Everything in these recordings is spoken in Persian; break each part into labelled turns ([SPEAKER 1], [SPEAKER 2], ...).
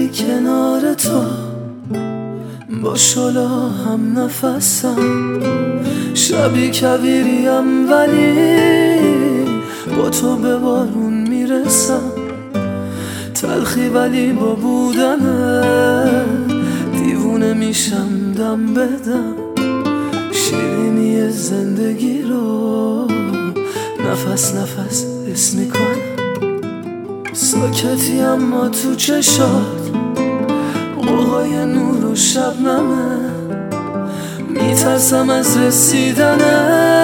[SPEAKER 1] ولی کنار تو با شلا هم نفسم، شبی کویریم ولی با تو به بارون میرسم، تلخی ولی با بودنه دیوونه میشم دم بدم، شیرینی زندگی رو نفس نفس حس میکنم، ساکتی اما تو چشات قوقای نور و شبنمه، میترسم از رسیدنه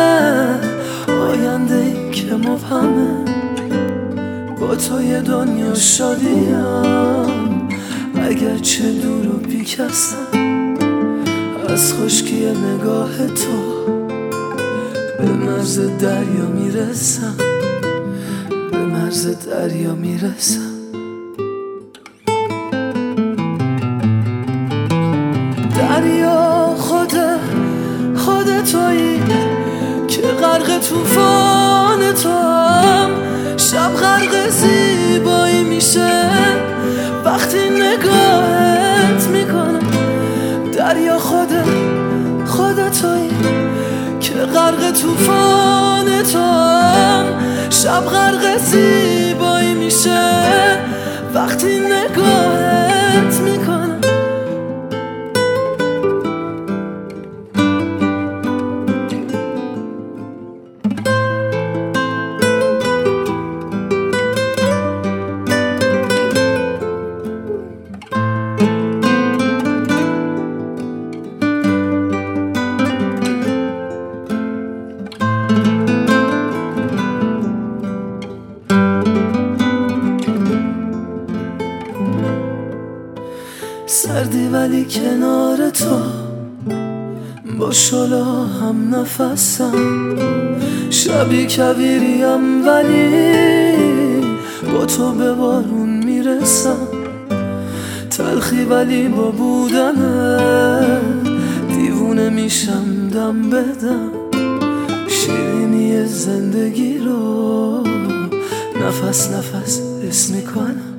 [SPEAKER 1] آینده‌ای که مبهمه، با تو یه دنیا شادیم اگرچه دور و بیکسم، از خشکی نگاه تو به مرز دریا میرسم، به مرز دریا میرسم. دریا خود تویی که غرق طوفان تو هم، شب غرق زیبایی میشه وقتی نگاهت میکنم. دریا خود تویی که غرق طوفان تو هم، شب غرق زیبایی میشه وقتی نگاهت میکنم. سردی ولی کنار تو با شلا هم نفسم، شبی کویریم ولی با تو به بارون میرسم، تلخی ولی با بودنه دیوونه میشم دم بدم، شیرینی زندگی رو نفس نفس حس میکنم.